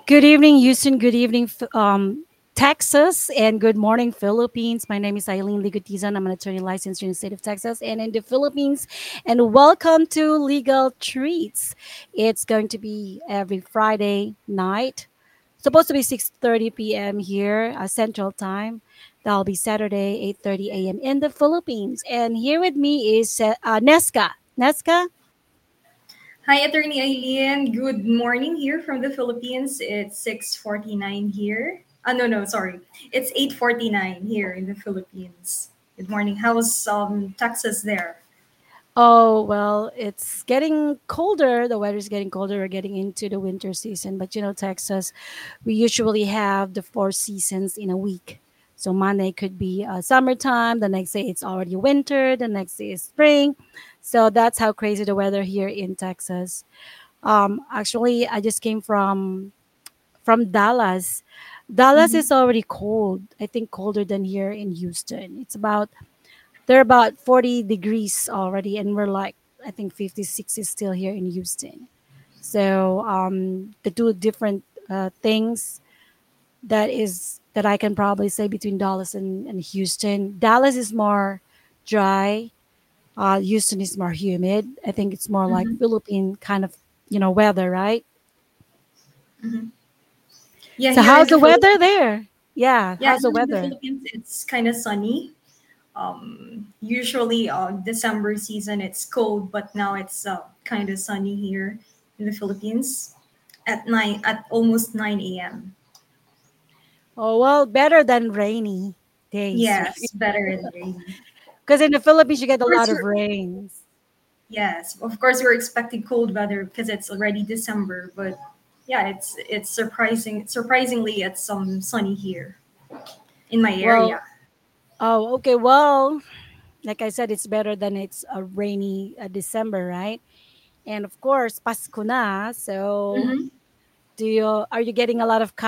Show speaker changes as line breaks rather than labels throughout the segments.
Good evening, Houston. Good evening, Texas, and good morning, Philippines. My name is Eileen Ligutizan. I'm an attorney licensed in the state of Texas and in the Philippines. And welcome to Legal Treats. It's going to be every Friday night. Supposed to be 6:30 p.m. here, Central Time. That'll be Saturday, 8:30 a.m. in the Philippines. And here with me is Nesca. Nesca.
Hi, Attorney Eileen. Good morning here from the Philippines. It's 6:49 here. No, sorry. It's 8:49 here in the Philippines. Good morning. How's Texas there?
Oh, well, it's getting colder. The weather's getting colder. We're getting into the winter season. But Texas, we usually have the four seasons in a week. So Monday could be summertime. The next day it's already winter. The next day is spring. So that's how crazy the weather here in Texas. Actually, I just came from Dallas. Dallas
Mm-hmm.
is already cold. I think colder than here in Houston. They're about 40 degrees already, and we're like, I think 56 is still here in Houston. So the two different things that I can probably say between Dallas and Houston. Dallas is more dry. Houston is more humid. I think it's more like
Mm-hmm.
Philippine kind of weather, right?
Mm-hmm. Yeah,
So
here in
how's
the
the weather
Philippines.
there? Yeah,
Yeah,
how's the
here in the
weather?
Philippines, it's kind of sunny. Usually, December season it's cold, but now it's kind of sunny here in the Philippines at almost 9 a.m.
Oh well, better than rainy days,
Yes,
right?
better than rainy.
Because in the Philippines, you get
Of
a lot
course,
of rains.
yes, of course we're expecting cold weather because it's already December, but yeah, it's surprisingly it's sunny here in my
Well,
area.
oh, okay. Well, like I said, it's better than it's a rainy December, right? And of course, Pasko na. So,
Hmm.
are you getting a lot of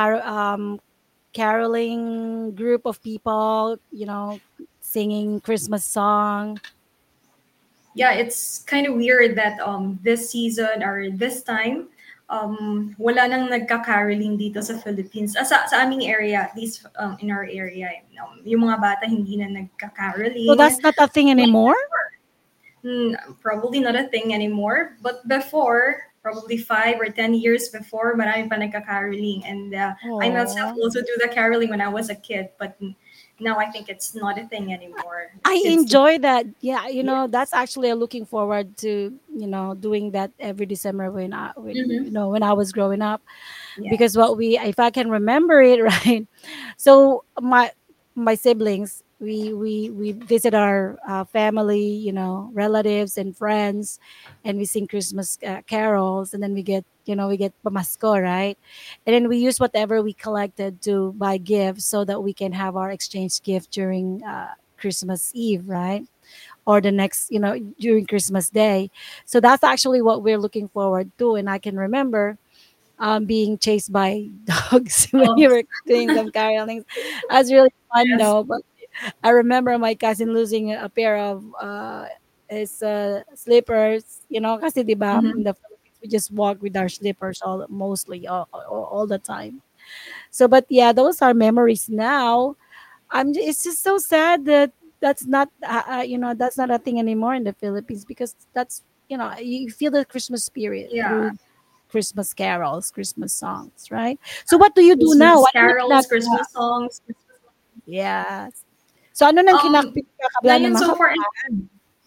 caroling group of people? Singing Christmas song.
Yeah, it's kind of weird that this season or this time wala nang nagka-caroling dito sa Philippines. Sa aming area, at least in our area, yung mga bata hindi na
So
nagka-caroling.
that's not a thing
Like
anymore.
Probably not a thing anymore. But before, probably 5 or 10 years before, marami pa nagka-caroling. And I myself
Oh,
also do the caroling when I was a kid. But now I think it's not a thing anymore.
I
Kids don't.
enjoy that. Yeah, that's
Yes.
actually looking forward to doing that every December
Mm-hmm.
when I was growing up. Because
Yes.
if I can remember it right, so my siblings, we visit our family, relatives and friends, and we sing Christmas carols, and then we get pamasko, right? And then we use whatever we collected to buy gifts so that we can have our exchange gift during Christmas Eve, right? Or the next, during Christmas Day. So that's actually what we're looking forward to. And I can remember being chased by dogs when
Oh,
you were doing some carolings. That's really fun
yes.
though. But I remember my cousin losing a pair of his slippers. Kasi diba,
Mm-hmm.
in the Philippines we just walk with our slippers all the time. So, but yeah, those are memories now. It's just so sad that that's not a thing anymore in the Philippines because that's you feel the Christmas spirit
Yeah.
through Christmas carols, Christmas songs, right? So what do you do now?
Christmas
Ano nang
carols,
ginagawa?
Christmas songs.
Yes. So ano nang pinagkakabala ng
Ngayon
mga
so far,
kabataan?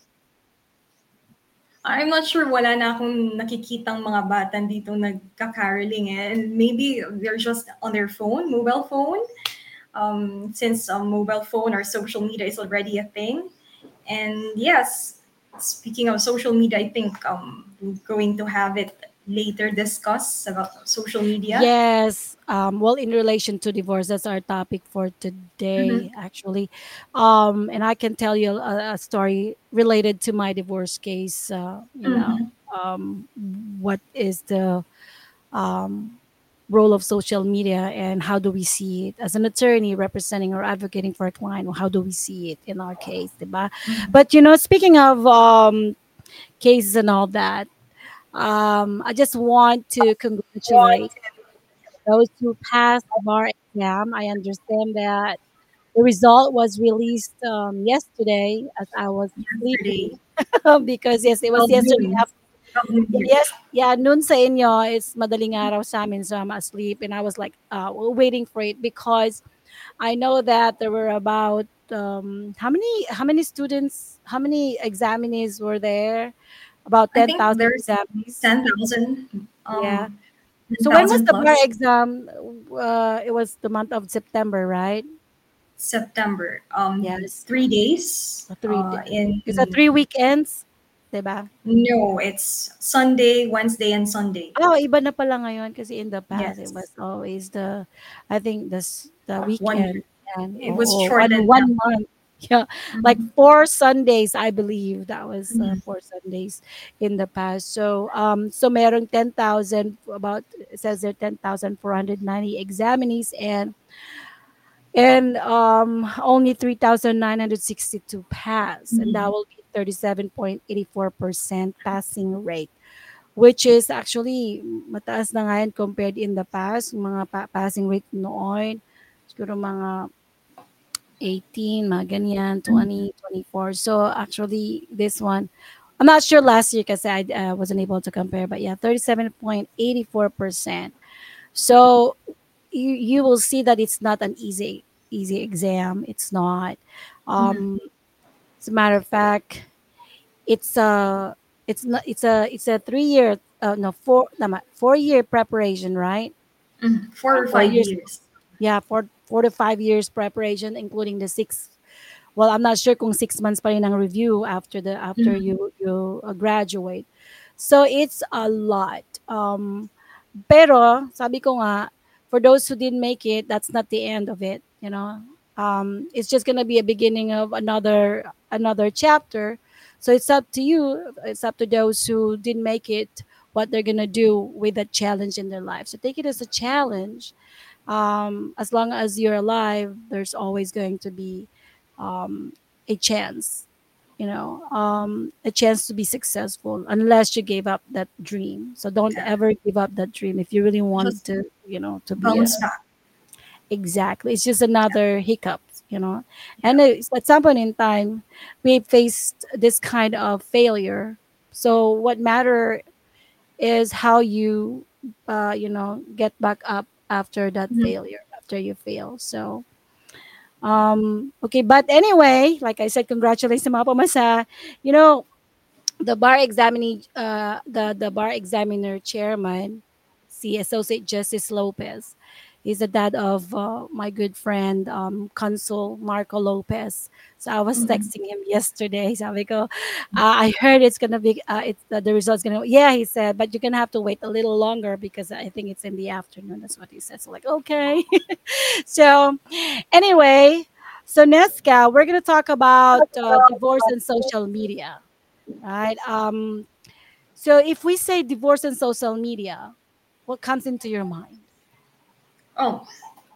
I'm not sure wala na akong nakikitang mga bata dito nagka-caroling eh. And maybe they're just on their phone, mobile phone. Since mobile phone or social media is already a thing. And yes, speaking of social media, I think we're going to have it later discuss about social media.
Yes. Well, in relation to divorce, that's our topic for
Mm-hmm.
today, actually. And I can tell you a story related to my divorce case.
Mm-hmm.
What is the um, role of social media and how do we see it as an attorney representing or advocating for a client? How do we see it in our case, diba?
Mm-hmm.
But speaking of cases and all that, I just want to congratulate. those who passed the bar exam. I understand that the result was released yesterday as I was sleeping
yesterday.
because yes, it was
12
yesterday.
noon. 12 noon
Yeah,
here.
yes, yeah, noon sa inyo, it's madaling araw sa amin, so I'm asleep, and I was like, waiting for it because I know that there were about how many students, how many examinees were there? About
I
ten
think
thousand
there's
examinees.
10,000,
Yeah. So when was
10,000
the bar
plus.
exam? It was the month of September, right?
September.
Yes,
3 days.
It's a
In
3 weekends, diba?
No, it's Sunday, Wednesday, and Sunday.
Oh, iba na pala ngayon kasi in the past it was
Yes,
always I think the
one.
weekend and
It was
one
shortened now.
one month. Yeah, like
Mhm.
4 Sundays, I believe that was
Mhm.
4 Sundays in the past. So so merong 10,000 about it says there 10,490 examinees and only 3,962 pass, and that
Mhm.
will be 37.84% passing rate, which is actually mataas na nga yan compared in the past, mga passing rate noon, siguro mga 18, mga ganyan,
Mhm.
20, 24. So actually, this one, I'm not sure last year because I wasn't able to compare, but yeah, 37.84%. So you will see that it's not an easy exam. It's not.
Mhm.
Um, as a matter of fact, it's a it's a 3 year no 4 year preparation, right?
Mhm. 4 or 5
4 years,
years.
yeah, 4 to 5 years preparation, including the six. Well, I'm not sure kung 6 months pa rin ang review after
Mhm.
you graduate. So it's a lot. Pero sabi ko nga, for those who didn't make it, that's not the end of it, you know. It's just gonna be a beginning of another chapter. So it's up to you. It's up to those who didn't make it what they're gonna do with that challenge in their life. So take it as a challenge. As long as you're alive, there's always going to be a chance, a chance to be successful unless you gave up that dream. So don't
Yeah.
ever give up that dream if you really want
Just
to be a
bounce back.
exactly. It's just another hiccup, and at some point in time, we faced this kind of failure. So what matter is how you, get back up after that
Mhm.
failure, after you fail. So okay, but anyway, like I said, congratulations sa mga pumasa. You know, the bar examiner chairman, si Associate Justice Lopez. He's the dad of my good friend, Consul Marco Lopez. So I was
Mhm.
texting him yesterday. Sabi ko, I heard it's gonna be, the results gonna. Yeah, he said, but you're gonna have to wait a little longer because I think it's in the afternoon. That's what he said. So like, okay. So anyway, so Nesca, we're gonna talk about divorce and social media, right? So if we say divorce and social media, what comes into your mind?
Oh,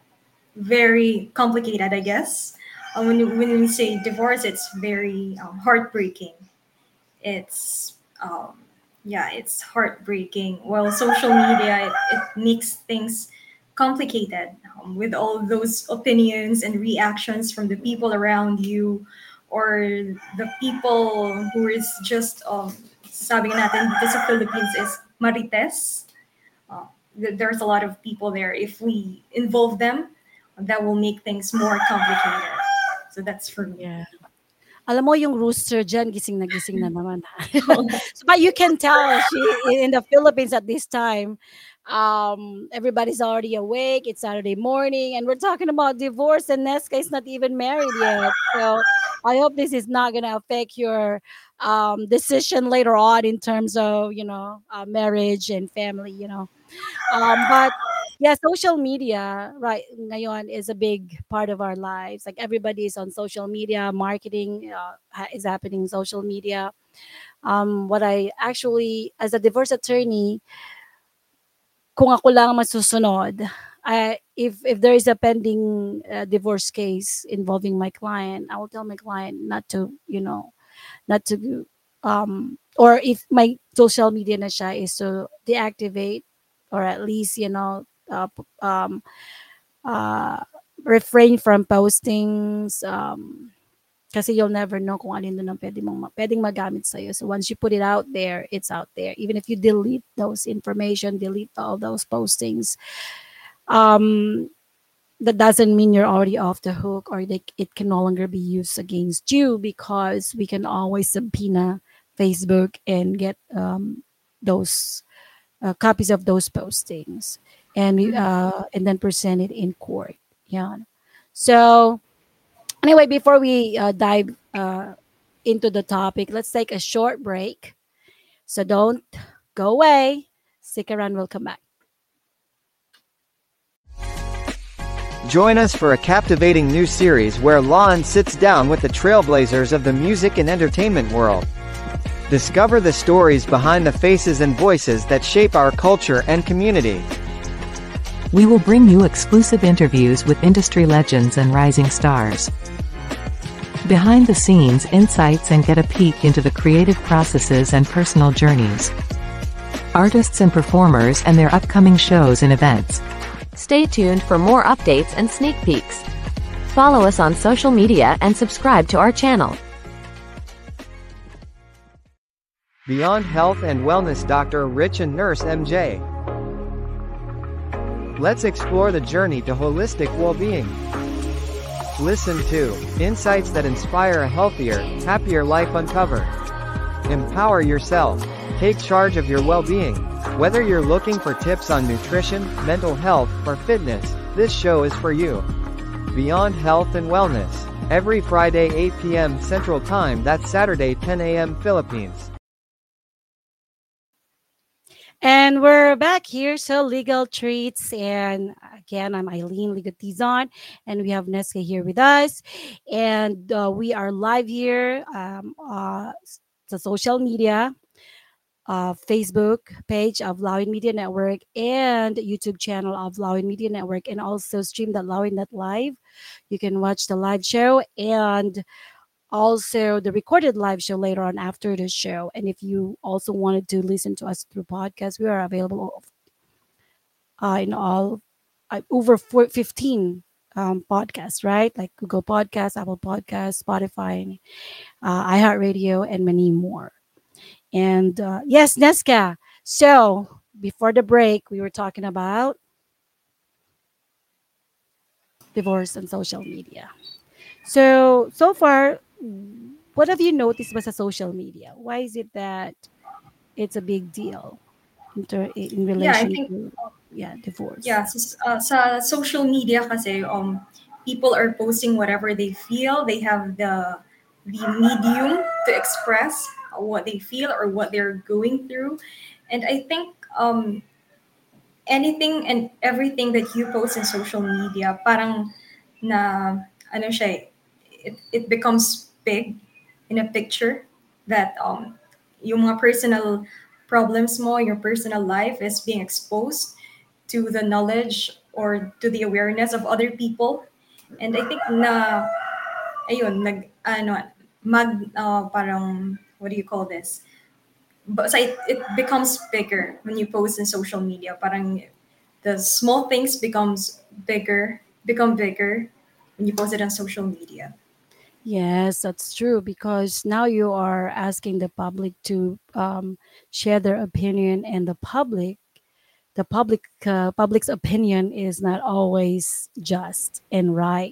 very complicated, I guess. When we say divorce, it's very heartbreaking. It's yeah, it's heartbreaking. Well, social media, it makes things complicated, with all those opinions and reactions from the people around you, or the people who is just sabi nga natin dito sa Philippines is marites. There's a lot of people there. If we involve them, that will make things more complicated. So that's for me.
Yeah. Alam mo yung rooster dyan, gising na naman. So, but you can tell in the Philippines at this time, everybody's already awake. It's Saturday morning, and we're talking about divorce, and Nesca is not even married yet. So I hope this is not gonna affect your decision later on in terms of marriage and family. But yeah, social media right ngayon is a big part of our lives. Like everybody is on social media, marketing is happening in social media. What I actually, as a divorce attorney, kung ako lang masusunod, if there is a pending divorce case involving my client, I will tell my client not to or if my social media na siya is to deactivate or at least uh, refrain from postings. Kasi you'll never know kung alin doon ang pwedeng magamit sa'yo. So once you put it out there, it's out there. Even if you delete those information, delete all those postings, um, that doesn't mean you're already off the hook or it can no longer be used against you because we can always subpoena Facebook and get those copies of those postings and then present it in court. Yeah. So anyway, before we dive into the topic, let's take a short break. So don't go away. Stick around. We'll come back.
Join us for a captivating new series where Lon sits down with the trailblazers of the music and entertainment world. Discover the stories behind the faces and voices that shape our culture and community.
We will bring you exclusive interviews with industry legends and rising stars. Behind the scenes insights and get a peek into the creative processes and personal journeys. Artists and performers and their upcoming shows and events.
Stay tuned for more updates and sneak peeks. Follow us on social media and subscribe to our channel.
Beyond Health and Wellness Dr. Rich and Nurse MJ. Let's explore the journey to holistic well-being. Listen to insights that inspire a healthier, happier life. Uncover. Empower yourself. Take charge of your well-being. Whether you're looking for tips on nutrition, mental health, or fitness, this show is for you. Beyond Health and Wellness. Every Friday 8 p.m. Central Time, that's Saturday 10 a.m. Philippines.
And we're back here. So Legal Treats. And again, I'm Eileen Ligatizon. And we have Nesca here with us. And we are live here. The social media. Facebook page of Lawin Media Network and YouTube channel of Lawin Media Network, and also stream.lawin.live. You can watch the live show and also the recorded live show later on after the show. And if you also wanted to listen to us through podcast, we are available in all over 15 podcasts, right? Like Google Podcasts, Apple Podcasts, Spotify, iHeartRadio, and many more. And yes, Nesca. So before the break, we were talking about divorce and social media. So far, what have you noticed with the social media? Why is it that it's a big deal in
Yeah, I
relation
think
to divorce?
yeah, sa social media kasi people are posting whatever they feel. They have the medium to express what they feel or what they're going through. And I think anything and everything that you post in social media, parang na ano siya, it becomes big in a picture that yung mga personal problems mo, your personal life is being exposed to the knowledge or to the awareness of other people. And I think na ayun parang what do you call this? But so it becomes bigger when you post in social media. Parang the small things become bigger when you post it on social media.
Yes, that's true because now you are asking the public to share their opinion, and public's opinion is not always just and right.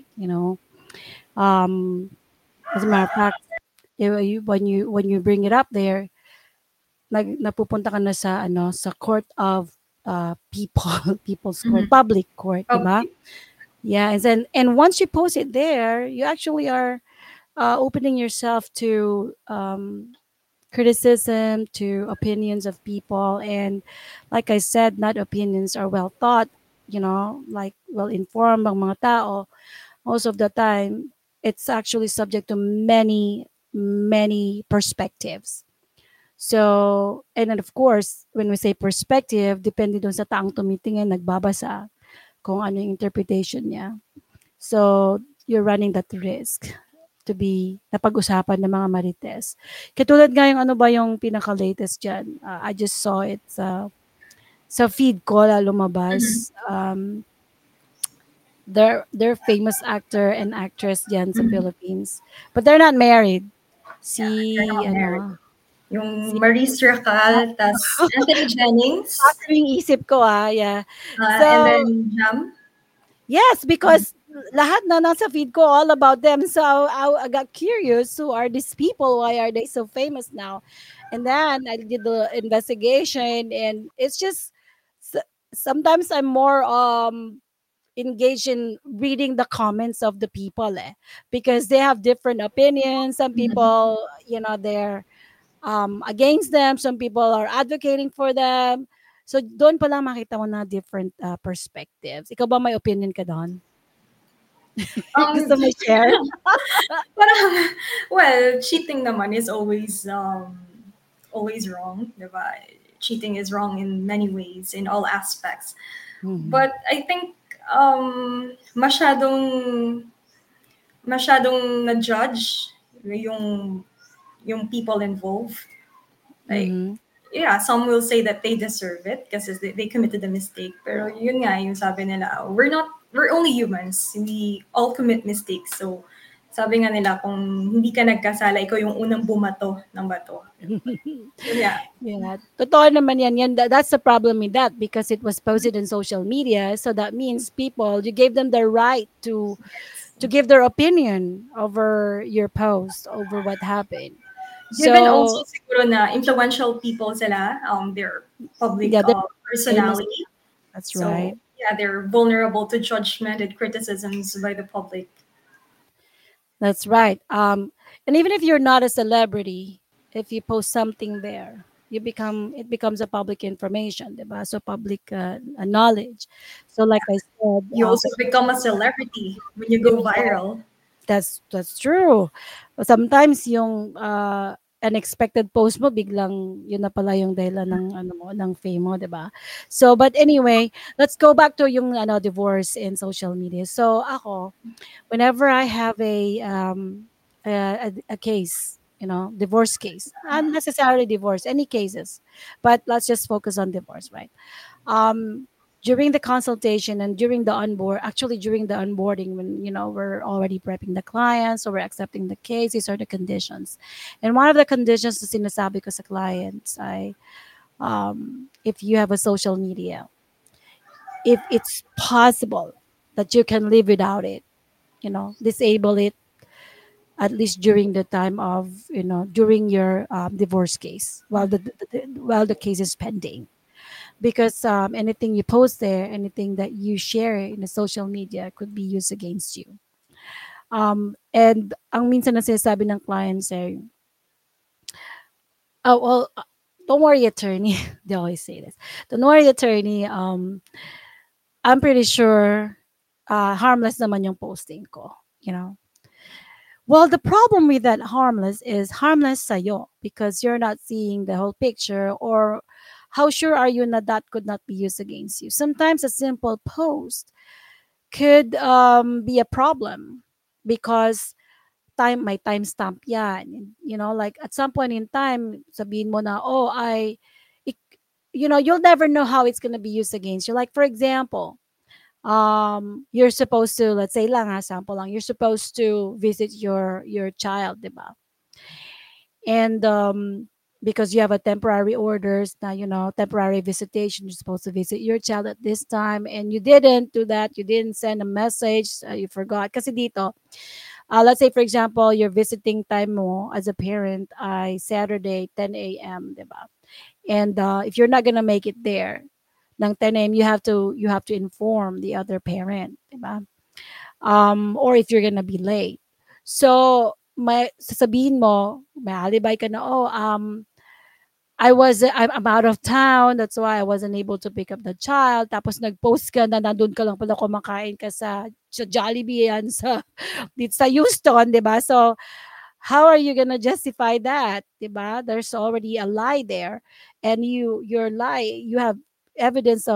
Um, as a matter of fact, when you bring it up there, napupunta ka na sa court of people's court,
Mhm.
public court, di ba?
Public.
Yeah, and once you post it there, you actually are opening yourself to criticism, to opinions of people, and like I said, not opinions are well thought, like well informed ang mga tao. Most of the time, it's actually subject to many, many perspectives. So, and then of course, when we say perspective, depende dun sa taong tumitingin, nagbabasa, kung ano yung interpretation niya. So, you're running that risk to be napag-usapan ng mga marites. Katulad nga yung ano ba yung pinaka-latest dyan. I just saw it sa sa feed ko na
Mhm.
lumabas, they're famous actor and actress diyan sa
Mhm.
Philippines, but they're not married.
Yeah, they're
Si
not married.
ano,
Yung
si
Maurice Racal, tas Anthony Jennings,
Actually, yung isip ko, yeah.
and
So,
then Jam.
yes, because lahat na nasa feed ko all about them. So I got curious, who are these people? Why are they so famous now? And then I did the investigation, and it's just s- sometimes I'm more engaged in reading the comments of the people, because they have different opinions. Some
Mhm.
people, they're against them. Some people are advocating for them. So doon pa lang makita mo na different perspectives. Ikaw ba may opinion ka doon?
Um,
Gusto mo share?
parang, well, cheating naman is always wrong, diba? Cheating is wrong in many ways, in all aspects.
Mhm.
But I think masyadong na-judge yung yung people involved. Like,
Mhm.
yeah, some will say that they deserve it because they committed a mistake. Pero yun nga, yung sabi nila, we're only humans. We all commit mistakes. So, sabi nga nila, kung hindi ka nagkasala, ikaw yung unang bumato ng bato. Yun nga.
Yeah, totoo naman yan. That's the problem with that, because it was posted in social media. So that means people, you gave them the right to give their opinion over your post, over what happened.
Given also
So
siguro na influential people sila, they're public
yeah, they're famous.
personality.
That's right.
So, yeah, they're vulnerable to judgment and criticisms by the public.
That's right. And even if you're not a celebrity, if you post something there, it becomes a public information, diba? So public knowledge. So like I said,
You also become a celebrity when you
you
go
become,
viral.
that's true. Sometimes yung unexpected post mo, biglang yun na pala yung dahilan ng ano mo, ng fame mo, 'di ba? So but anyway, let's go back to yung divorce in social media. So ako, whenever I have a case, divorce case, not necessarily divorce, any cases, but let's just focus on divorce, right? Um, during the consultation and during the onboarding, when we're already prepping the clients, so we're accepting the case, these are the conditions. And one of the conditions na sinasabi ko sa clients ay, if you have a social media, if it's possible that you can live without it, disable it, at least during the time of, during your divorce case, while while the case is pending, because anything you post there, anything that you share in the social media could be used against you. And ang minsan na sinasabi ng clients ay, oh well, don't worry, attorney. They always say this. Don't worry, attorney. I'm pretty sure harmless naman yung posting ko. You know, Well, the problem with that harmless is harmless sa'yo, because you're not seeing the whole picture, or how sure are you that that could not be used against you? Sometimes a simple post could be a problem, because may timestamp yan. Like at some point in time, sabihin mo na, oh, ik- you'll never know how it's going to be used against you. Like, for example, you're supposed to, let's say lang, sample lang, you're supposed to visit your child, diba? And because you have a temporary orders na, temporary visitation, you're supposed to visit your child at this time, and you didn't do that, you didn't send a message, you forgot. Kasi dito, let's say for example, your visiting time mo as a parent ay Saturday 10 a.m., diba? And if you're not gonna make it there ng 10 a.m., you have to inform the other parent, diba? Or if you're gonna be late. So, may sasabihin mo, may alibay ka na, oh, I'm out of town, that's why I wasn't able to pick up the child. Tapos nag-post ka na nandun ka lang pala kumakain ka sa Jollibee yan sa dito sa Houston, 'di ba? So, how are you gonna justify that, 'di ba? There's already a lie there, and your lie, you have evidence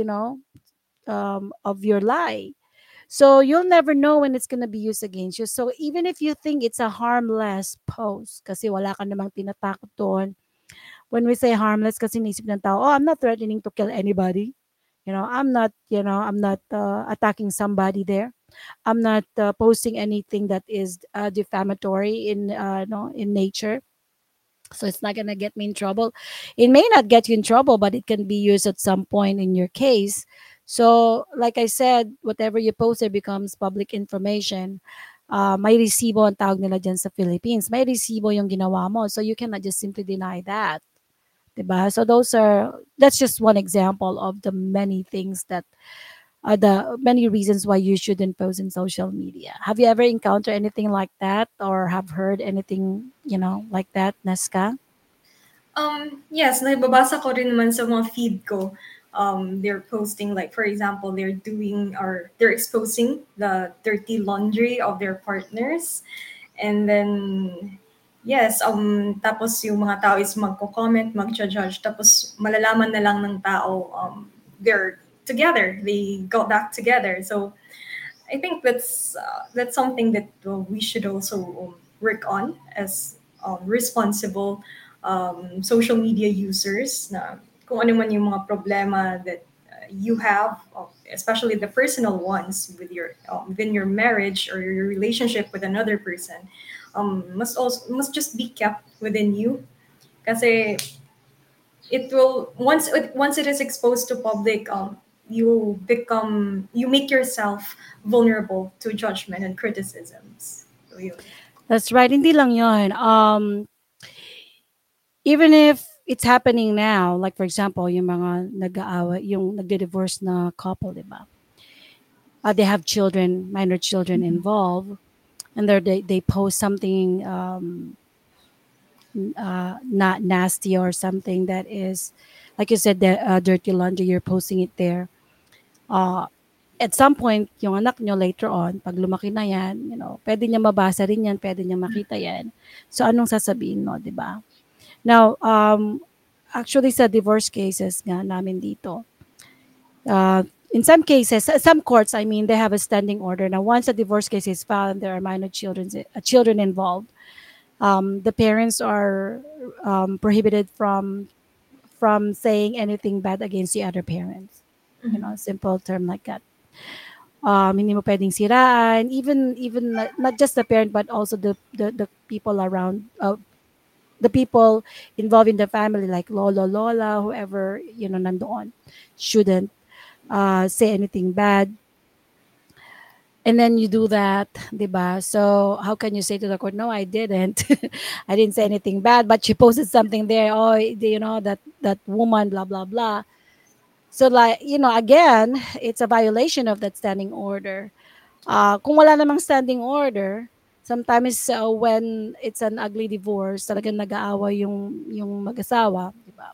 of your lie. So you'll never know when it's gonna be used against you. So even if you think it's a harmless post, kasi wala ka namang tinatakot doon, when we say harmless, kasi naisip ng tao, oh, I'm not threatening to kill anybody. I'm not attacking somebody there. I'm not posting anything that is defamatory in no, in nature. So it's not gonna get me in trouble. It may not get you in trouble, but it can be used at some point in your case. So, like I said, whatever you posted becomes public information. May resibo ang tawag nila dyan sa Philippines. May resibo yung ginawa mo. So you cannot just simply deny that. Diba? So that's just one example of the many things that are the many reasons why you shouldn't post in social media. Have you ever encountered anything like that or have heard anything, like that, Neska?
Yes, nababasa ko rin naman sa mga feed ko. They're posting, like, for example, they're exposing the dirty laundry of their partners. And then, yes, tapos yung mga tao is magko-comment, mag-judge, tapos malalaman na lang ng tao, they're together, they got back together. So, I think that's something that we should also work on as responsible social media users. Na kung ano man yung mga problema that you have, especially the personal ones within your marriage or your relationship with another person, must just be kept within you. Kasi it will once it is exposed to public, you make yourself vulnerable to judgment and criticisms. So yun.
That's right. Hindi lang yun. Even if it's happening now, like for example, yung mga nag-aaway, yung nagde-divorce na couple, di ba? They have children, minor children involved, and they post something not nasty or something that is, like you said, the dirty laundry. You're posting it there. At some point, yung anak nyo later on, pag lumaki na yan, pwede niya mabasa rin yan, pwede niya makita yan. So, anong sasabihin mo, di ba? Now, actually sa divorce cases nga namin dito, in some cases, some courts, I mean, they have a standing order. Now, once a divorce case is filed and there are minor children involved, the parents are prohibited from saying anything bad against the other parents. Simple term like that. Hindi mo pwedeng siraan, even not just the parent but also the people around, the people involved in the family, like lolo, lola, whoever nandoon, shouldn't say anything bad. And then you do that, diba? So how can you say to the court, no, I didn't. I didn't say anything bad, but she posted something there. Oh, that woman, blah, blah, blah. So like, again, it's a violation of that standing order. Kung wala namang standing order, sometimes when it's an ugly divorce, talagang nag-aaway yung mag-asawa, diba?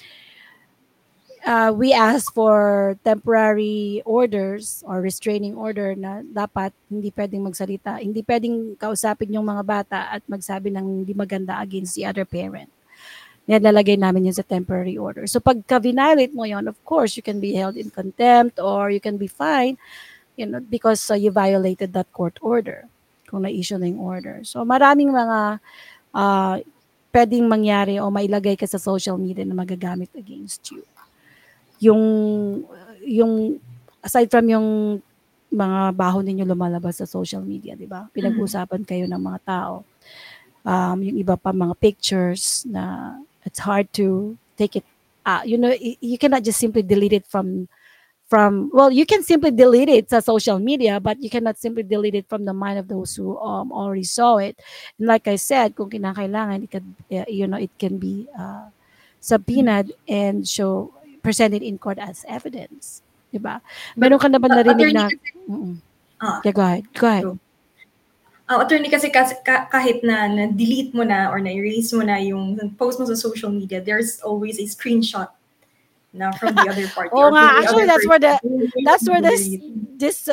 We ask for temporary orders or restraining order na dapat hindi pwedeng magsalita, hindi pwedeng kausapin yung mga bata at magsabi ng hindi maganda against the other parent. Nilalagay namin yun sa temporary order. So pagka violate mo yun, of course, you can be held in contempt or you can be fined, because you violated that court order kung na-issue na yung order. So maraming mga pwedeng mangyari o mailagay ka sa social media na magagamit against you. Yung aside from yung mga baho ninyo lumalabas sa social media, di ba? Pinag-usapan kayo ng mga tao. Yung iba pa mga pictures na it's hard to take it. You cannot just simply delete it from. Well, you can simply delete it sa social media, but you cannot simply delete it from the mind of those who already saw it. And like I said, kung kinakailangan, it can be subpoenaed and presented in court as evidence, diba? Meron ka na ba narinig na? Yeah, go ahead. So,
attorney, kasi kahit na delete mo na or na-erase mo na yung post mo sa social media, there's always a screenshot na from the other party.
Oh nga, actually that's where this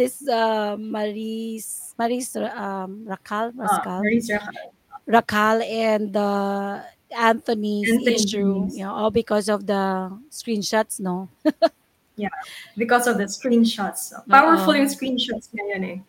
Maris Racal and Anthony's issue, all because of the screenshots, no?
Yeah, because of the screenshots. Powerful yung screenshots ngayon eh.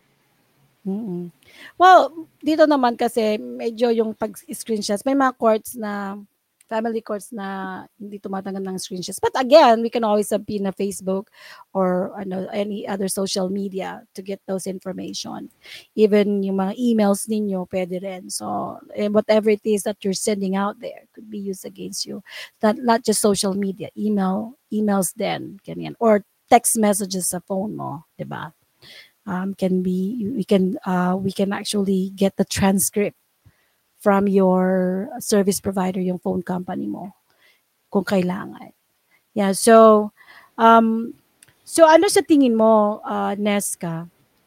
Well, dito naman kasi medyo yung pag-screenshots, may mga courts na family courts na hindi tumatanggap ng screenshots. But again, we can always sabihin na Facebook or any other social media to get those information. Even yung mga emails ninyo, pwede rin. So, whatever it is that you're sending out there could be used against you. Not just social media, emails din, ganyan. Or text messages sa phone mo, diba? Can be, we can actually get the transcript from your service provider, yung phone company mo, kung kailangan. Yeah, so ano sa tingin mo, Nesca,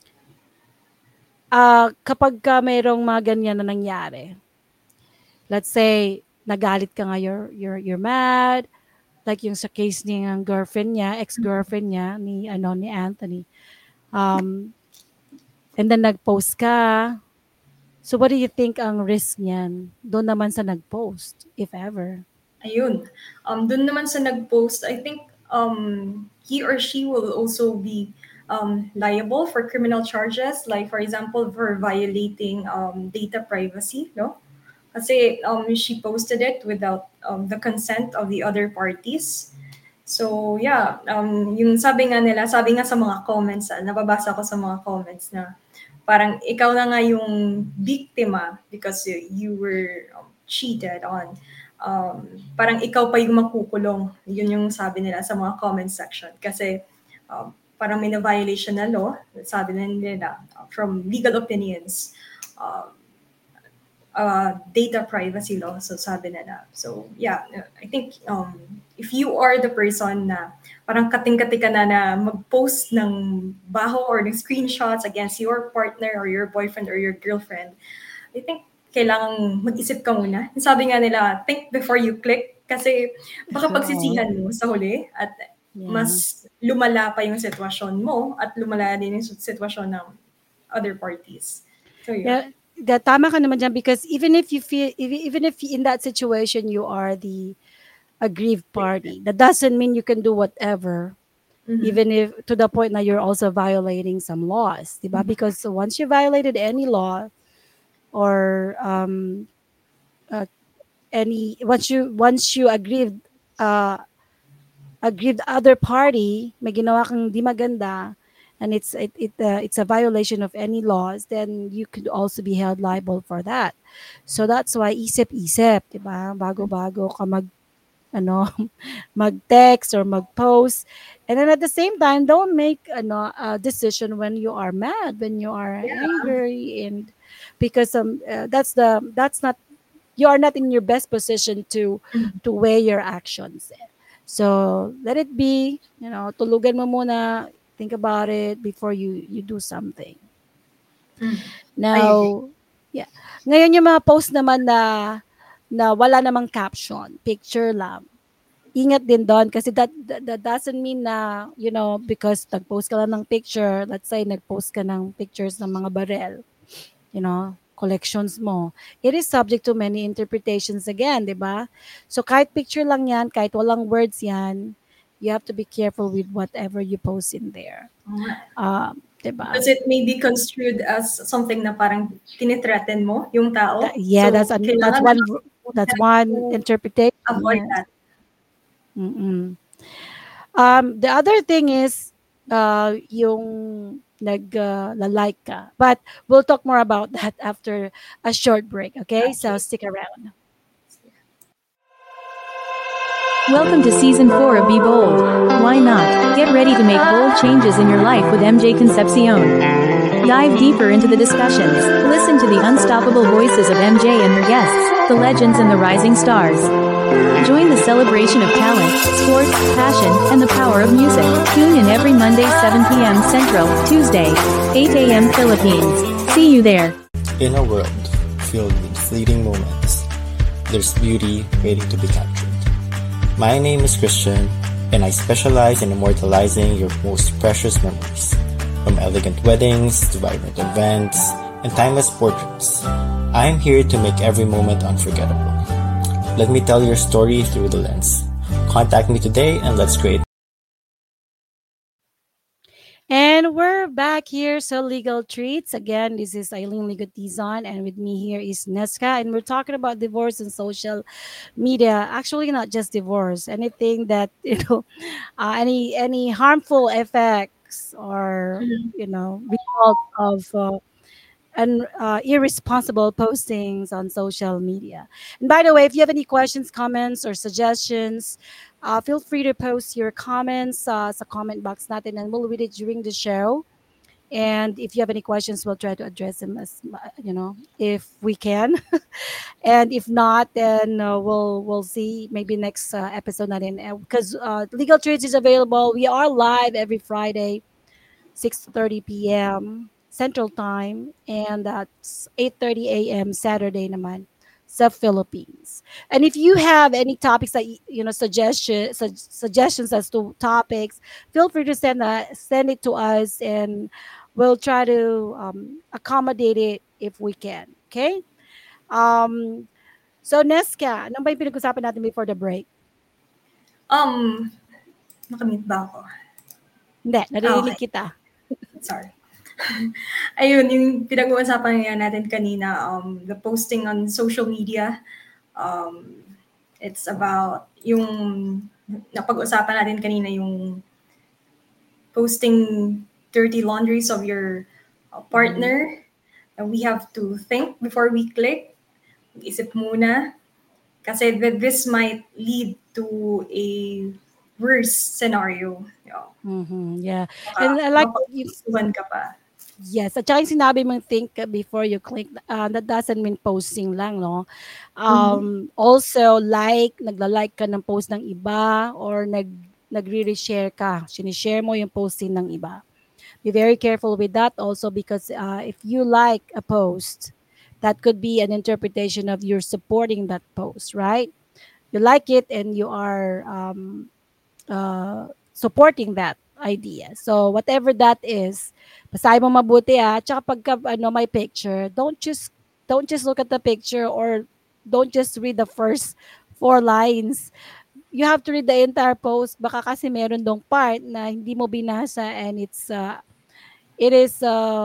kapag mayroong mga ganyan na nangyari, let's say, nagalit ka nga, you're mad, like yung sa case ng girlfriend niya, ex-girlfriend niya, ni Anthony, and then nag-post ka. So what do you think ang risk niyan? Doon naman sa nag-post, if ever.
Ayun. Doon naman sa nag-post, I think he or she will also be liable for criminal charges, like for example, for violating data privacy, no? Kasi she posted it without the consent of the other parties. So yeah, yung sabi nga sa mga comments, nababasa ko sa mga comments na parang ikaw na nga yung biktima because you were cheated on. Parang ikaw pa yung makukulong. Yun yung sabi nila sa mga comment section. Kasi parang may na-violation na law, sabi nila, from legal opinions, data privacy law, so sabi nila. So yeah, I think if you are the person na parang kating-kati ka na mag-post ng baho or ng screenshots against your partner or your boyfriend or your girlfriend, I think kailangang mag-isip ka muna. Sabi nga nila, think before you click kasi baka pagsisihan mo sa huli at mas lumala pa yung sitwasyon mo at lumala din yung sitwasyon ng other parties. So yeah.
Tama ka naman dyan because even if in that situation you are the aggrieved party, that doesn't mean you can do whatever, even if to the point that you're also violating some laws, diba? Because once you violated any law or once you aggrieved other party, may ginawa kang di maganda, and it's a violation of any laws, then you could also be held liable for that. So that's why isip-isip, diba? Bago ka mag-text or mag-post. And then at the same time, don't make a decision when you are mad, when you are angry, and because you are not in your best position to weigh your actions. So let it be, tulugan mo muna, think about it before you do something. Now, yeah. Ngayon yung mga post naman na wala namang caption, picture lang. Ingat din doon kasi that doesn't mean na, because nag-post ka lang ng picture, let's say nag-post ka ng pictures ng mga barel, collections mo. It is subject to many interpretations again, di ba? So kahit picture lang yan, kahit walang words yan, you have to be careful with whatever you post in there. Diba?
Because it may be construed as something na parang tinithreaten mo yung tao.
So, that's one interpretation.
Avoid that.
The other thing is yung nag-like ka. But we'll talk more about that after a short break, okay? So stick around.
Welcome to Season 4 of Be Bold. Why not? Get ready to make bold changes in your life with MJ Concepcion. Dive deeper into the discussions. Listen to the unstoppable voices of MJ and her guests, the legends and the rising stars. Join the celebration of talent, sports, passion, and the power of music. Tune in every Monday 7 p.m. Central, Tuesday, 8 a.m. Philippines. See you there.
In a world filled with fleeting moments, there's beauty waiting to be captured. My name is Christian, and I specialize in immortalizing your most precious memories. From elegant weddings to vibrant events and timeless portraits, I'm here to make every moment unforgettable. Let me tell your story through the lens. Contact me today and let's create.
And we're back here. So, Legal Treats. Again, this is Eileen Ligotizan, and with me here is Nesca. And we're talking about divorce and social media. Actually, not just divorce, anything that, any harmful effects or,
Mhm.
result of and irresponsible postings on social media. And by the way, if you have any questions, comments, or suggestions, feel free to post your comments sa comment box natin and we'll read it during the show. And if you have any questions, we'll try to address them if we can. And if not, then we'll see maybe next episode natin. Because Legal Trades is available. We are live every Friday 6:30 p.m. Central Time, and that's 8:30 a.m. Saturday naman sa Philippines. And if you have any topics that suggestions as to topics, feel free to send it to us, and we'll try to accommodate it if we can. Okay. Um. So Nesca, ano ba yung pinag-usapan natin before the break?
Um, nakamute ba ako?
Hindi,
Ah,
naririnig
okay.
kita.
Sorry. Ayun, yung pinag-uusapan nga natin kanina, the posting on social media. Um, it's about yung napag-usapan natin kanina yung posting dirty laundries of your
Mhm.
partner. And we have to think before we click. Isip muna. Kasi this might lead to a worse scenario.
Yeah.
Baka
And I like you.
mapagpusuhan ka pa.
Yes, at saka yung sinabi mong think before you click, that doesn't mean posting lang, no?
Mhm.
Also, nagla-like ka ng post ng iba or nagre-reshare ka, sinishare mo yung posting ng iba. Be very careful with that also because if you like a post, that could be an interpretation of you're supporting that post, right? You like it and you are supporting that idea. So whatever that is, basahin mo mabuti tsaka pagka may picture, don't just look at the picture or don't just read the first four lines. You have to read the entire post. Baka kasi meron dong part na hindi mo binasa and it is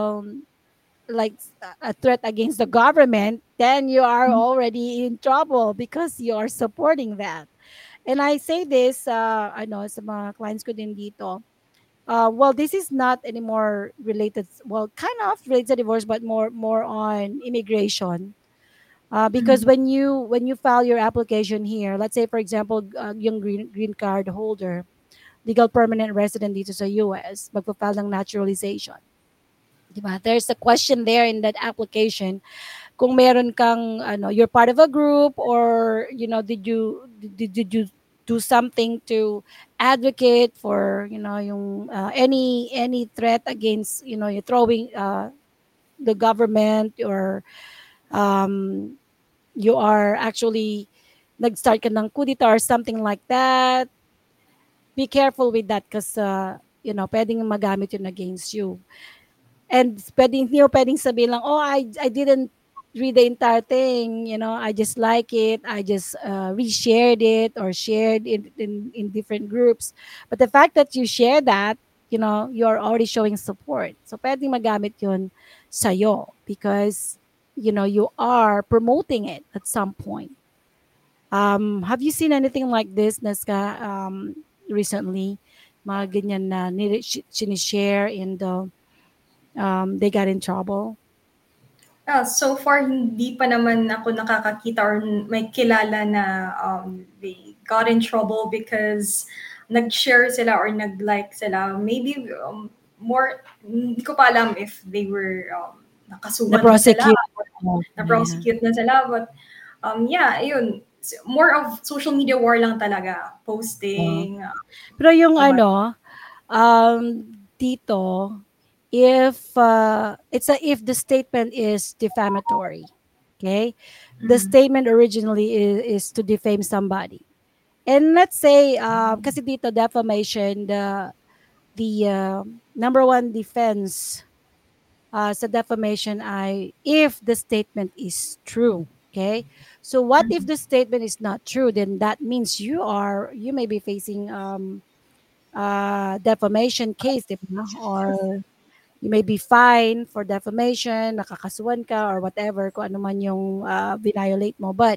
like a threat against the government, then you are already in trouble because you are supporting that. And I say this, sa mga clients ko din dito. Well, this is not anymore related. Well, kind of related to divorce, but more on immigration. Because when you file your application here, let's say for example, yung green card holder, legal permanent resident dito sa US, magpa-file ng naturalization. Diba? There's a question there in that application kung meron kang you're part of a group or did you do something to advocate for yung any threat against you're throwing the government or um you are actually nag-start ka ng kudita or something like that. Be careful with that because pwedeng magamit yun against you. And hindi mo pwedeng sabihin lang, oh, I didn't read the entire thing, I just like it, I just reshared it or shared it in different groups. But the fact that you share that, you're already showing support. So pwedeng magamit yun sa'yo because, you are promoting it at some point. Have you seen anything like this, Nesca, recently? Mga ganyan na sinishare and they got in trouble?
So far, hindi pa naman ako nakakakita or may kilala na they got in trouble because nag-share sila or nag-like sila. Maybe more, hindi ko pa alam if they were nakasuhan na sila
Na-prosecute.
or
Yeah.
na-prosecute na sila. But yeah, yun. More of social media war lang talaga.
Oo.
Posting.
Pero yung
About,
dito, if if the statement is defamatory, okay? The statement originally is to defame somebody. And let's say kasi dito defamation, the number one defense sa defamation ay if the statement is true. Okay. So what if the statement is not true? Then that means you may be facing defamation case, di ba? Or you may be fined for defamation, nakakasuhan ka or whatever, kung ano man yung violate mo. But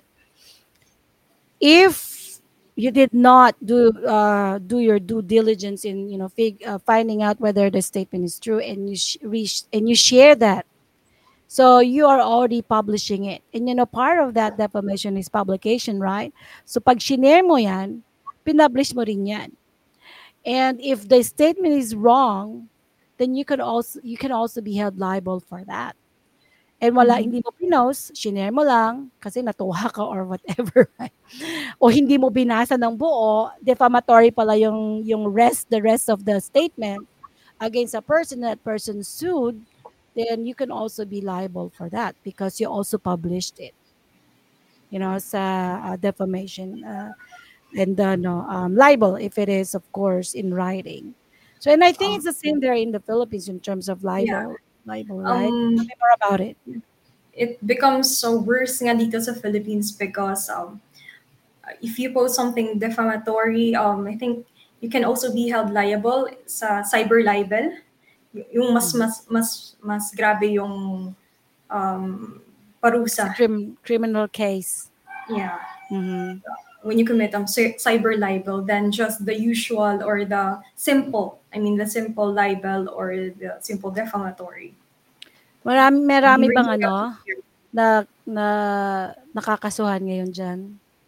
if you did not do your due diligence in finding out whether the statement is true, and and you share that, so you are already publishing it, and part of that defamation is publication, right? So pag shinare mo yan, pinublish mo rin yan. And if the statement is wrong, then you can also be held liable for that. And hindi mo pinost, shinare mo lang kasi natuwa ka or whatever, right? O hindi mo binasa ng buo, defamatory pala the rest of the statement against a person, that person sued, then you can also be liable for that because you also published it. Sa defamation, and libel if it is, of course, in writing. So, and I think it's the same there in the Philippines in terms of
Yeah.
libel, right?
Um,
Tell me more about it.
it becomes so worse nga dito sa Philippines because if you post something defamatory, I think you can also be held liable sa cyber libel. Yung mas grabe yung
It's a
parusa.
criminal case.
Yeah.
Mhm.
When you commit cyber libel than just the usual or the simple libel or the simple defamatory.
Marami
You
bang
really have to
na nakakasuhan ngayon diyan?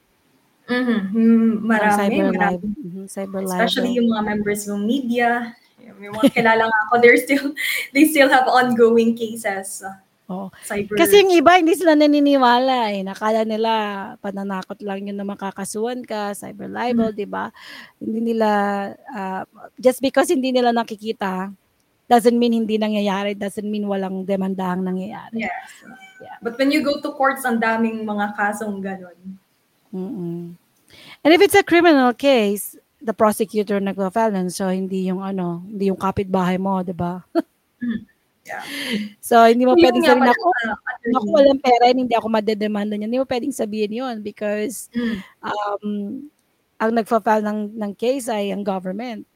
Marami.
Cyber
Especially
libel.
yung mga members ng media, yung mga kilala nga ako, they still have ongoing cases.
Oo.
Cyber.
Kasi yung iba hindi sila naniniwala, nakala nila pananakot lang yun na makakasuhan ka, cyber libel, di ba? Hindi nila, just because hindi nila nakikita, doesn't mean hindi nangyayari, doesn't mean walang demandahang nangyayari.
Yes.
Yeah.
But when you go to courts, ang daming mga kasong ganun.
Mm-mm. And if it's a criminal case, the prosecutor nagpa-file nun, so hindi yung kapitbahay mo, di ba?
Yeah.
So, hindi mo
Yung
pwedeng
nga
sabihin,
pala, attorney.
naku, walang pera, hindi ako madedemanda niyan. Hindi mo pwedeng sabihin yun because ang nagpa-file ng case ay ang government.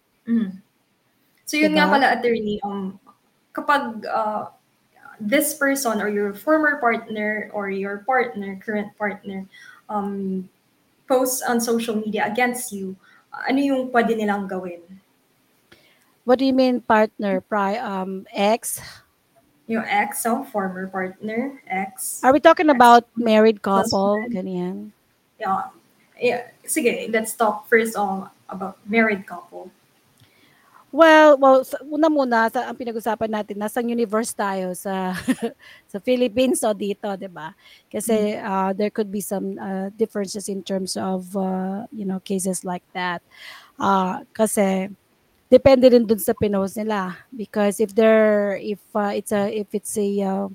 So yun
Diba?
nga pala, attorney, kapag this person or your former partner or your current partner, posts on social media against you, ano yung pwede nilang gawin?
What do you mean partner? Ex?
Yung ex, former partner, ex.
Are we talking about married couple? Ganyan.
Yeah. Sige, let's talk first about married couple.
Well, una ang pinag-usapan natin, nasang universe tayo sa sa Philippines o dito, 'di ba? Kasi there could be some differences in terms of cases like that. Kasi depende rin dun sa pinost nila because if it's a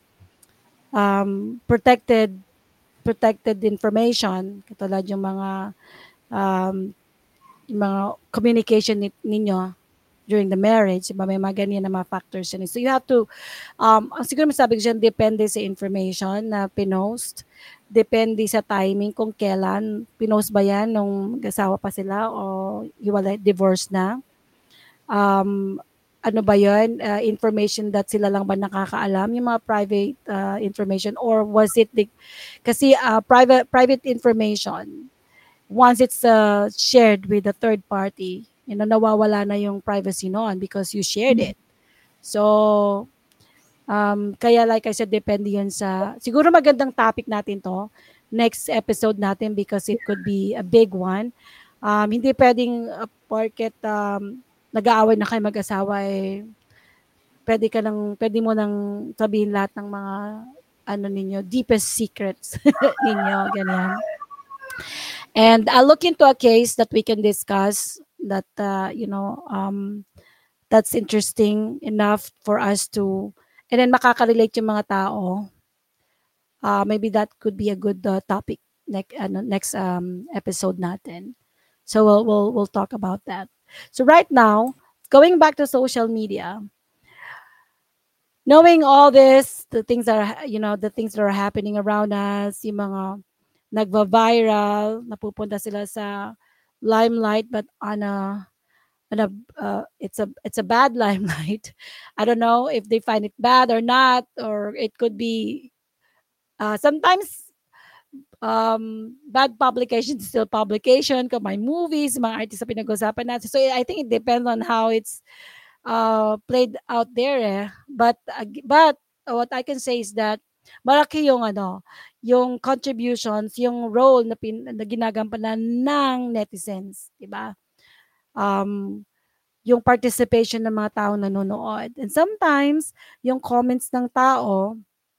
protected information, katulad yung mga communication ninyo during the marriage, may mga ganyan na mga factors yun. So you have to, ang siguro masabi ko dyan, depende sa information na pinost, depende sa timing kung kailan, pinost ba yan nung mag-asawa pa sila o divorce na. Ano ba yun? Information that sila lang ba nakakaalam, yung mga private information, or was it kasi private information, once it's shared with a third party, nawawala na yung privacy noon because you shared it. So, kaya like I said, depende yun siguro magandang topic natin to, next episode natin because it could be a big one. Hindi pwedeng porket nag-aaway na kayo mag-asawa, pwede mo nang sabihin lahat ng mga ninyo, deepest secrets ninyo, ganyan. And I'll look into a case that we can discuss that that's interesting enough for us to, and then makaka-relate yung mga tao. Maybe that could be a good topic next episode natin. So we'll talk about that. So right now, going back to social media, knowing all this, the things that are happening around us, yung mga nagva-viral, napupunta sila sa limelight but on a an, it's a bad limelight. I don't know if they find it bad or not, or it could be sometimes bad publication is still publication. Kung may movies, mga artist na pinag-usapan natin. So I think it depends on how it's played out there. But what I can say is that malaki yung yung contributions, yung role na ginagampanan ng netizens, 'di ba? Um, yung participation ng mga tao nanonood. And sometimes yung comments ng tao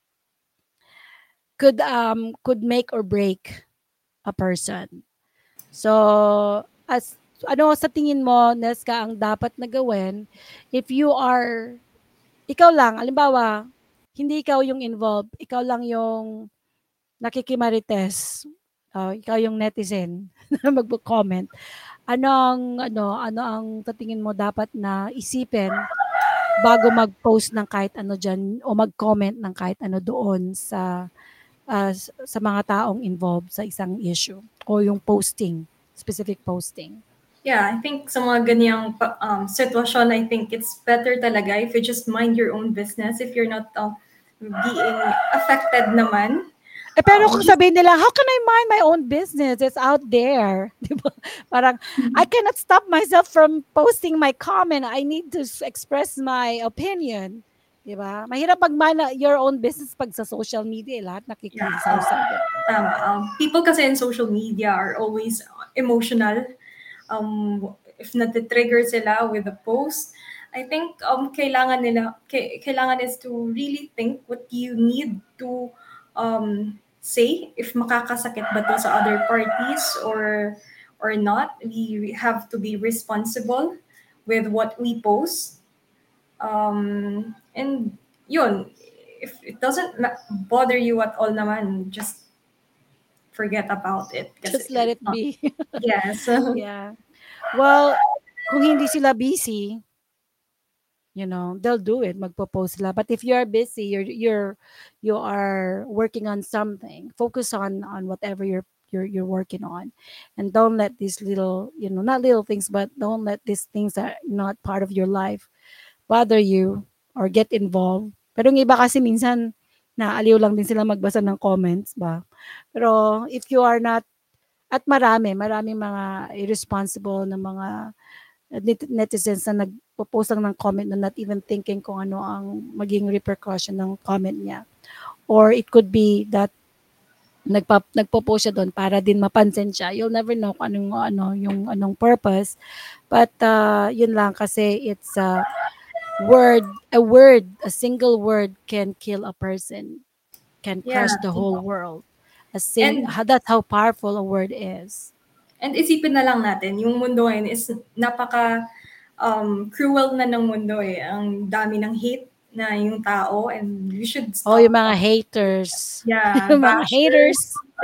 could make or break a person. So as sa tingin mo, Neska, ang dapat na gawin if you are ikaw lang, halimbawa, hindi ikaw yung involved, ikaw lang yung nakikimarites, ikaw yung netizen na magko-comment. Ano ang tatingin mo dapat na isipin bago mag-post ng kahit ano diyan o mag-comment ng kahit ano doon sa mga taong involved sa isang issue o yung posting, specific posting?
Yeah, I think sa mga ganyang sitwasyon, I think it's better talaga if you just mind your own business, if you're not being affected naman.
Pero kung sabihin nila, how can I mind my own business? It's out there. Diba? Parang, I cannot stop myself from posting my comment. I need to express my opinion. Diba? Mahirap mag-mind your own business pag sa social media. Lahat nakikisaw sa
people kasi in social media are always emotional. If natitrigger sila with a post, I think kailangan is to really think what you need to say, if makakasakit ba to sa other parties or not. We have to be responsible with what we post. And yun, if it doesn't bother you at all naman, just forget about it.
Just let it be.
Yes.
Yeah. Well, kung hindi sila busy, they'll do it, magpo-post sila. But if you are busy, you are working on something, focus on whatever you're working on, and don't let these little, not little things, but don't let these things that are not part of your life bother you or get involved. Pero yung iba kasi minsan naaliw lang din sila magbasa ng comments ba. Pero if you are not, at maraming mga irresponsible na mga netizens na nagpo-post lang ng comment na not even thinking kung ano ang maging repercussion ng comment niya. Or it could be that nagpo-post siya doon para din mapansin siya. You'll never know kung anong purpose. But yun lang kasi it's a single word can kill a person, can crush the whole world. That's how powerful a word is.
And isipin na lang natin, yung mundo ngayon is napaka cruel na ng mundo eh. Ang dami ng hate na yung tao, and we should stop.
Yung mga haters.
Yeah.
Yung mga haters.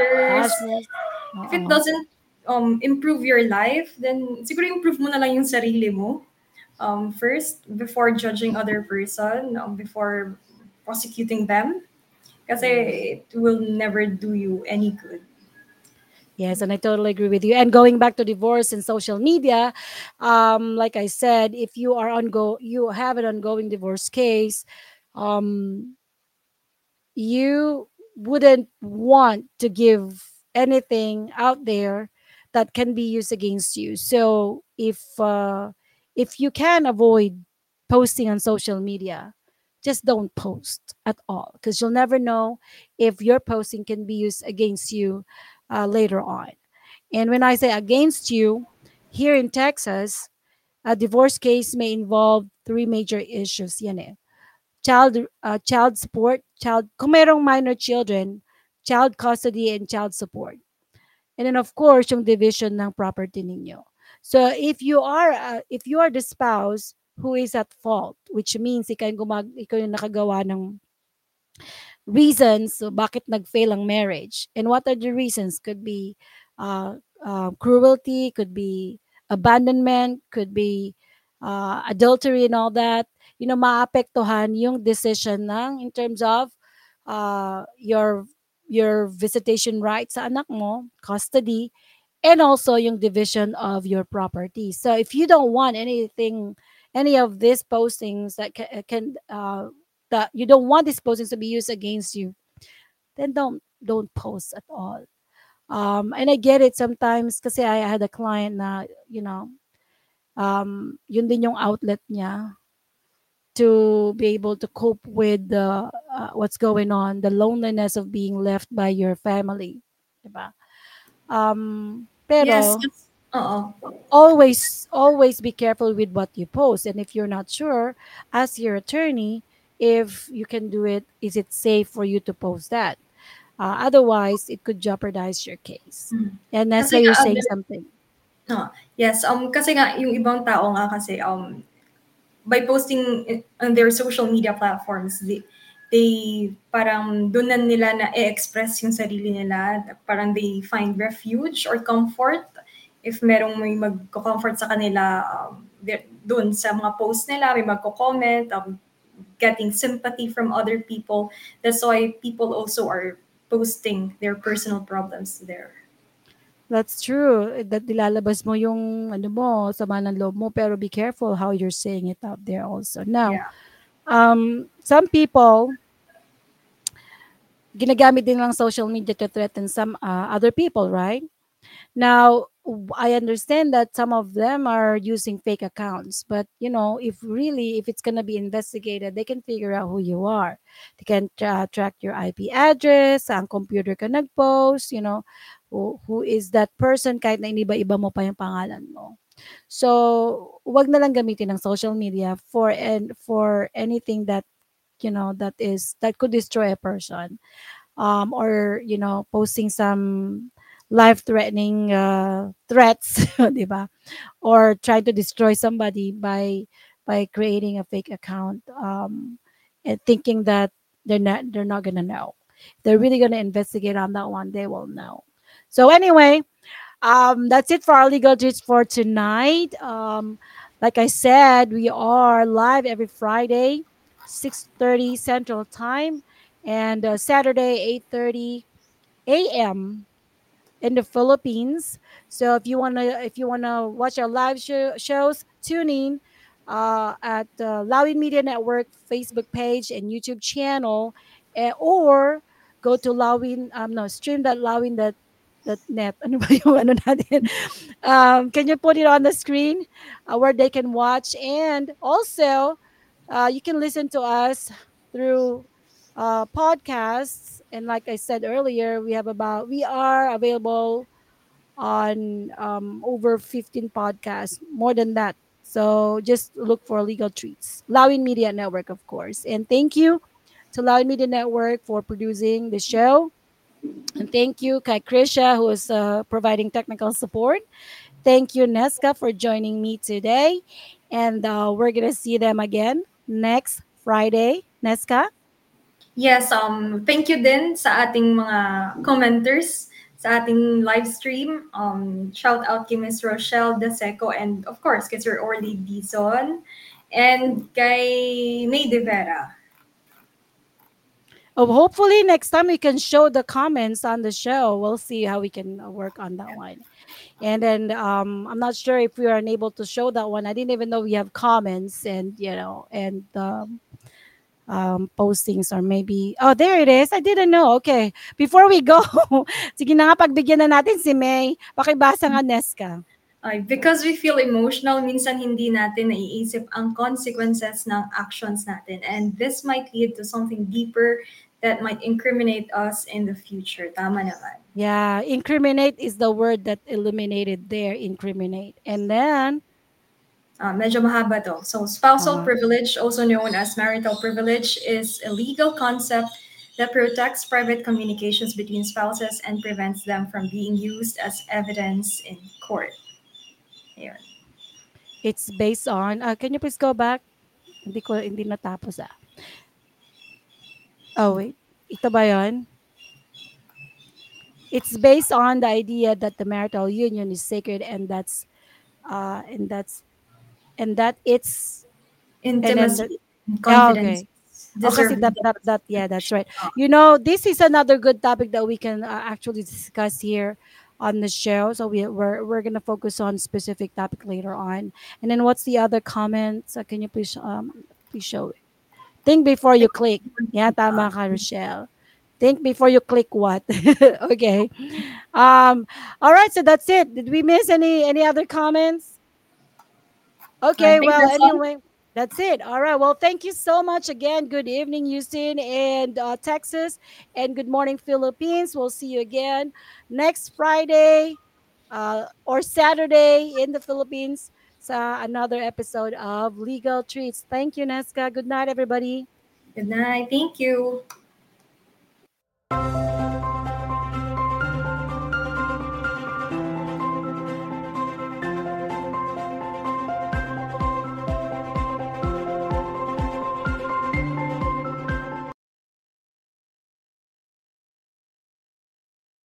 If it doesn't improve your life, then siguro improve mo na lang yung sarili mo first before judging other person, before prosecuting them. Kasi it will never do you any good.
Yes, and I totally agree with you. And going back to divorce and social media, like I said, if you have an ongoing divorce case, you wouldn't want to give anything out there that can be used against you. So if you can avoid posting on social media, just don't post at all, because you'll never know if your posting can be used against you later on. And when I say against you, here in Texas, a divorce case may involve three major issues. Yan eh. Child support, kung mayroong minor children, child custody and child support. And then of course, yung division ng property ninyo. So if you are the spouse who is at fault, which means ikaw yung nakagawa ng reasons bakit nag-fail ang marriage. And what are the reasons? Could be cruelty, could be abandonment, could be adultery and all that. Maapektuhan yung decision in terms of your visitation rights sa anak mo, custody, and also yung division of your property. So if you don't want anything, any of these postings that that you don't want these postings to be used against you, then don't post at all. And I get it sometimes kasi I had a client na, yun din yung outlet niya to be able to cope with what's going on, the loneliness of being left by your family, diba?
Yes,
Pero
yes. Oo.
always be careful with what you post, and if you're not sure, ask your attorney if you can do it. Is it safe for you to post that? Otherwise, it could jeopardize your case. And
Kasi
Nesca, you're
nga,
saying something.
yes, kasi nga, yung ibang tao nga kasi, by posting on their social media platforms, they parang doon na nila na i-express yung sarili nila. Parang they find refuge or comfort if merong may magko-comfort sa kanila doon sa mga post nila, may magko-comment, getting sympathy from other people. That's why people also are posting their personal problems there.
That's true. That nilalabas mo yung ano mo, sama ng loob mo, pero be careful how you're saying it out there also. Now,
Yeah.
some people ginagamit din lang social media to threaten some other people, right? Now, I understand that some of them are using fake accounts, but if it's gonna be investigated, they can figure out who you are. They can track your IP address, ang computer ka nag-post, who is that person kahit na iniba-iba mo pa yung pangalan mo. So, wag na lang gamitin ng social media for anything that that could destroy a person, or posting some life-threatening threats, di ba? Or try to destroy somebody by creating a fake account, and thinking that they're not gonna know. If they're really gonna investigate on that one, they will know. So anyway, that's it for our legal treats for tonight. Like I said, we are live every Friday, 6:30 Central Time, and Saturday, 8:30 a.m. in the Philippines. So if you wanna watch our live shows, tune in at Lawin Media Network Facebook page and YouTube channel, or go to Lawin no stream.lawin.net. Ano ba yung ano natin? Can you put it on the screen where they can watch, and also you can listen to us through podcasts. And like I said earlier, we are available on over 15 podcasts, more than that. So just look for Legal Treats, Lawin Media Network, of course. And thank you to Lawin Media Network for producing the show. And thank you, Kai Krisha, who is providing technical support. Thank you, Nesca, for joining me today. And we're going to see them again next Friday. Nesca?
Yes, thank you din sa ating mga commenters sa ating live stream. Shout out kay Miss Rochelle Daseco, and of course kay Sir Orly Dizon and kay May De Vera.
Oh, hopefully next time we can show the comments on the show. We'll see how we can work on that one. And then I'm not sure if we are unable to show that one. I didn't even know we have comments and postings, or maybe there it is. I didn't know. Okay, before we go, sige na nga, pagbigyan na natin si May. Pakibasa nga, Nesca.
Because we feel emotional, minsan hindi natin naiisip ang consequences ng actions natin. And this might lead to something deeper that might incriminate us in the future. Tama naman.
Yeah, incriminate is the word that eliminated there, incriminate. And then,
medyo mahaba to. So spousal privilege, also known as marital privilege, is a legal concept that protects private communications between spouses and prevents them from being used as evidence in court. Ayun.
It's based on, can you please go back? Hindi natapos Oh, wait. Ito ba yun? It's based on the idea that the marital union is sacred, and that it's
Intimacy,
okay.
confidence.
Kasi yeah, that's right. This is another good topic that we can actually discuss here on the show. So we're gonna focus on specific topic later on. And then what's the other comments? Can you please show? Think before you click. Yeah, tama ka, Rochelle. Think before you click what? Okay. Um. All right. So that's it. Did we miss any other comments?
I
Okay.
think
Well,
that's all.
anyway, that's it. All right. Well, thank you so much again. Good evening, Houston and Texas, and good morning, Philippines. We'll see you again next Friday or Saturday in the Philippines. Another episode of Legal Treats. Thank you, Nesca. Good night, everybody.
Good night. Thank you.